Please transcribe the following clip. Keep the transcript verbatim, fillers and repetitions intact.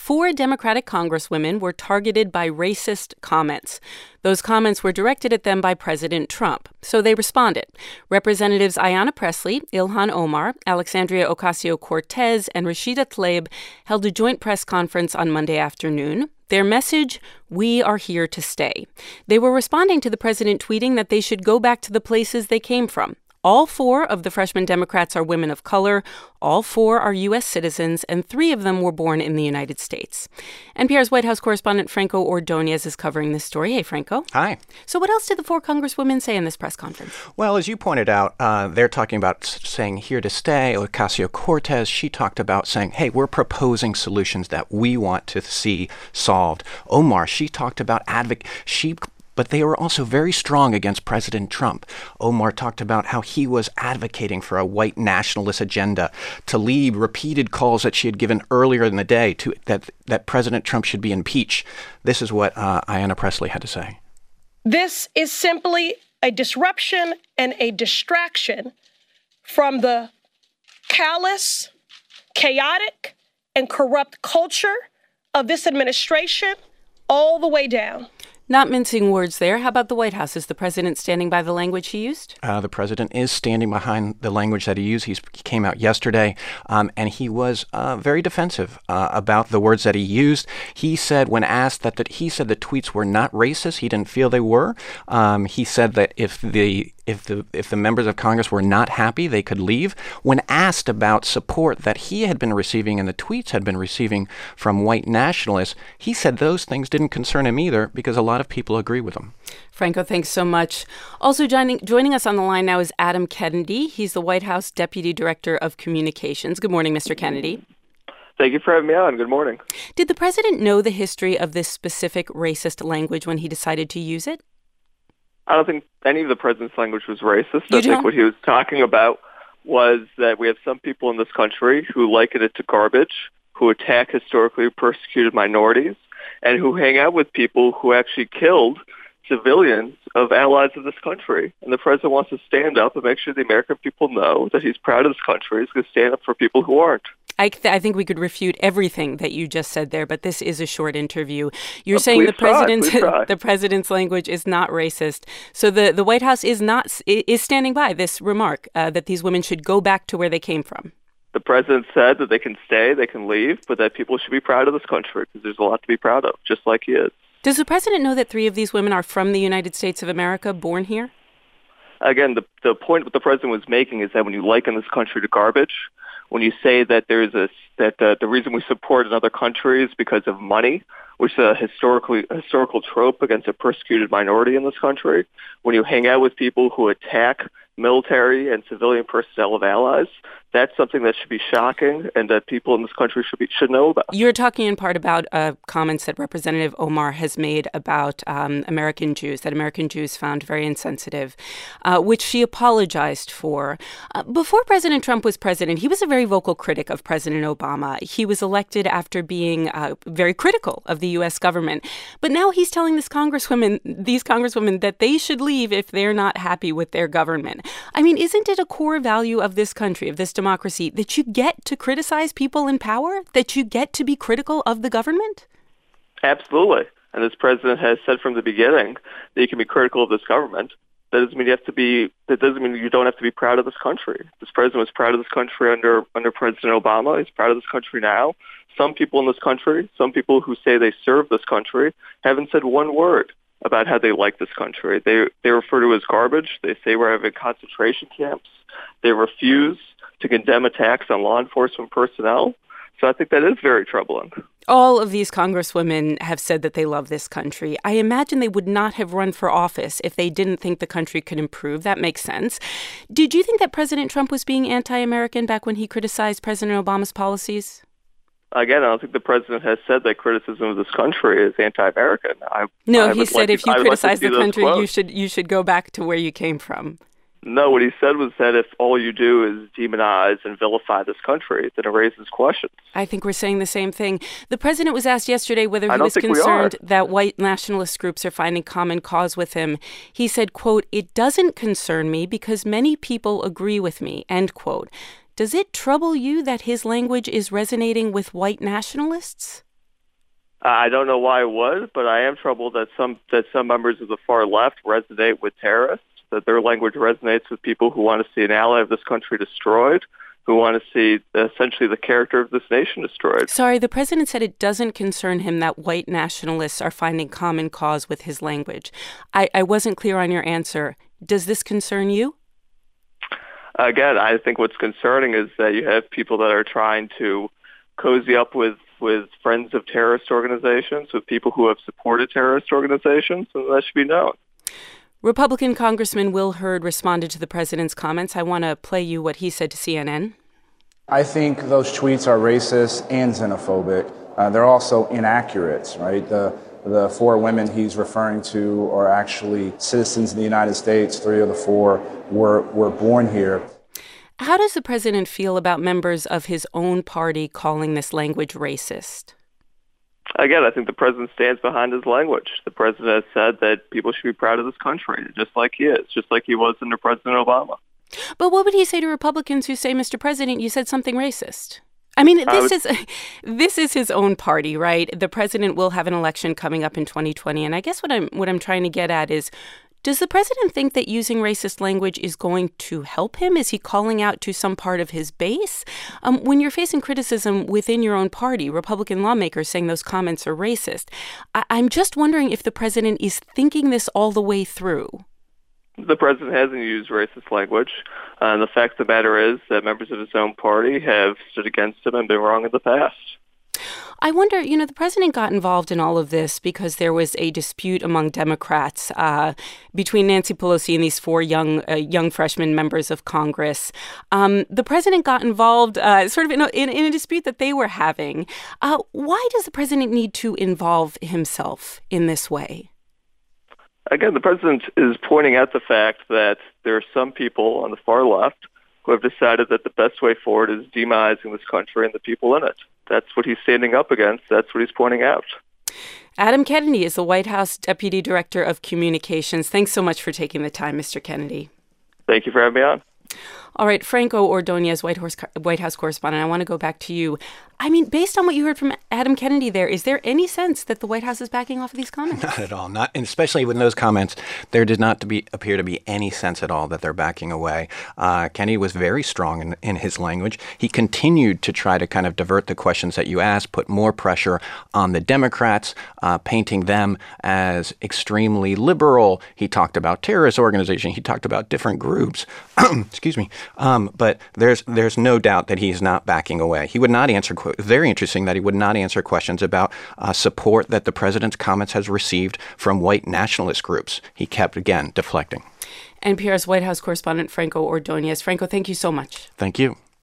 four Democratic congresswomen were targeted by racist comments. Those comments were directed at them by President Trump, so they responded. Representatives Ayanna Pressley, Ilhan Omar, Alexandria Ocasio-Cortez, and Rashida Tlaib held a joint press conference on Monday afternoon. Their message, "We are here to stay." They were responding to the president tweeting that they should go back to the places they came from. All four of the freshman Democrats are women of color. All four are U S citizens, and three of them were born in the United States. N P R's White House correspondent Franco Ordonez is covering this story. Hey, Franco. Hi. So what else did the four congresswomen say in this press conference? Well, as you pointed out, uh, they're talking about saying here to stay. Ocasio-Cortez, she talked about saying, hey, we're proposing solutions that we want to see solved. Omar, she talked about advoc- she But they were also very strong against President Trump. Omar talked about how he was advocating for a white nationalist agenda. Tlaib repeated calls that she had given earlier in the day to that, that President Trump should be impeached. This is what uh, Ayanna Pressley had to say. This is simply a disruption and a distraction from the callous, chaotic, and corrupt culture of this administration all the way down. Not mincing words there. How about the White House? Is the president standing by the language he used? Uh, the president is standing behind the language that he used. He's, he came out yesterday, um, and he was uh, very defensive uh, about the words that he used. He said, when asked that, that he said the tweets were not racist, he didn't feel they were. Um, he said that if the If the if the members of Congress were not happy, they could leave. When asked about support that he had been receiving and the tweets had been receiving from white nationalists, he said those things didn't concern him either because a lot of people agree with him. Franco, thanks so much. Also joining joining us on the line now is Adam Kennedy. He's the White House Deputy Director of Communications. Good morning, Mister Kennedy. Thank you for having me on. Good morning. Did the president know the history of this specific racist language when he decided to use it? I don't think any of the president's language was racist. You I don't? think what he was talking about was that we have some people in this country who liken it to garbage, who attack historically persecuted minorities, and who hang out with people who actually killed civilians of allies of this country. And the president wants to stand up and make sure the American people know that he's proud of this country. He's going to stand up for people who aren't. I, th- I think we could refute everything that you just said there, but this is a short interview. You're Oh, saying please the try, president's please try. the president's language is not racist. So the, the White House is not is standing by this remark uh, that these women should go back to where they came from. The president said that they can stay, they can leave, but that people should be proud of this country because there's a lot to be proud of, just like he is. Does the president know that three of these women are from the United States of America, born here? Again, the the point what the president was making is that when you liken this country to garbage, when you say that there's a that uh, the reason we support another country is because of money, which is a historically a historical trope against a persecuted minority in this country, when you hang out with people who attack military and civilian personnel of allies, that's something that should be shocking and that people in this country should be should know about. You're talking in part about uh, comments that Representative Omar has made about um, American Jews, that American Jews found very insensitive, uh, which she apologized for. Uh, before President Trump was president, he was a very vocal critic of President Obama. He was elected after being uh, very critical of the U S government. But now he's telling this congresswoman, these congresswomen that they should leave if they're not happy with their government. I mean, isn't it a core value of this country, of this democracy, that you get to criticize people in power, that you get to be critical of the government? Absolutely. And this president has said from the beginning that you can be critical of this government. That doesn't mean you have to be. That doesn't mean you don't have to be proud of this country. This president was proud of this country under under President Obama. He's proud of this country now. Some people in this country, some people who say they serve this country, haven't said one word about how they like this country. They they refer to it as garbage. They say we're having concentration camps. They refuse to condemn attacks on law enforcement personnel. So I think that is very troubling. All of these congresswomen have said that they love this country. I imagine they would not have run for office if they didn't think the country could improve. That makes sense. Did you think that President Trump was being anti-American back when he criticized President Obama's policies? Again, I don't think the president has said that criticism of this country is anti-American. I, no, I he would said like if to, you I would like to criticize see the those country, quotes. you should you should go back to where you came from. No, what he said was that if all you do is demonize and vilify this country, then it raises questions. I think we're saying the same thing. The president was asked yesterday whether I he don't was think we concerned are. that white nationalist groups are finding common cause with him. He said, quote, "It doesn't concern me because many people agree with me," end quote. Does it trouble you that his language is resonating with white nationalists? I don't know why it would, but I am troubled that some that some members of the far left resonate with terrorists, that their language resonates with people who want to see an ally of this country destroyed, who want to see essentially the character of this nation destroyed. Sorry, the president said it doesn't concern him that white nationalists are finding common cause with his language. I, I wasn't clear on your answer. Does this concern you? Again, I think what's concerning is that you have people that are trying to cozy up with with friends of terrorist organizations, with people who have supported terrorist organizations, and that should be known. Republican Congressman Will Hurd responded to the president's comments. I want to play you what he said to C N N. I think those tweets are racist and xenophobic. Uh, they're also inaccurate, right? The the four women he's referring to are actually citizens of the United States. Three of the four were, were born here. How does the president feel about members of his own party calling this language racist? Again, I think the president stands behind his language. The president has said that people should be proud of this country, just like he is, just like he was under President Obama. But what would he say to Republicans who say, Mister President, you said something racist? I mean, this I would... is this is his own party, right? The president will have an election coming up in twenty twenty, and I guess what I'm what I'm trying to get at is, does the president think that using racist language is going to help him? Is he calling out to some part of his base? Um, when you're facing criticism within your own party, Republican lawmakers saying those comments are racist, I- I'm just wondering if the president is thinking this all the way through. The president hasn't used racist language. Uh, and the fact of the matter is that members of his own party have stood against him and been wrong in the past. I wonder, you know, the president got involved in all of this because there was a dispute among Democrats uh, between Nancy Pelosi and these four young uh, young freshman members of Congress. Um, the president got involved uh, sort of in a, in, in a dispute that they were having. Uh, why does the president need to involve himself in this way? Again, the president is pointing out the fact that there are some people on the far left who have decided that the best way forward is demonizing this country and the people in it. That's what he's standing up against. That's what he's pointing out. Adam Kennedy is the White House Deputy Director of Communications. Thanks so much for taking the time, Mister Kennedy. Thank you for having me on. All right, Franco Ordonez, White House, White House correspondent, I want to go back to you. I mean, based on what you heard from Adam Kennedy there, is there any sense that the White House is backing off of these comments? Not at all. Not, and especially with those comments, there did not to be, appear to be any sense at all that they're backing away. Uh, Kennedy was very strong in, in his language. He continued to try to kind of divert the questions that you asked, put more pressure on the Democrats, uh, painting them as extremely liberal. He talked about terrorist organization. He talked about different groups. Excuse me. Um, but there's there's no doubt that he's not backing away. He would not answer. Very interesting that he would not answer questions about uh, support that the president's comments has received from white nationalist groups. He kept, again, deflecting. N P R's White House correspondent Franco Ordonez. Franco, thank you so much. Thank you.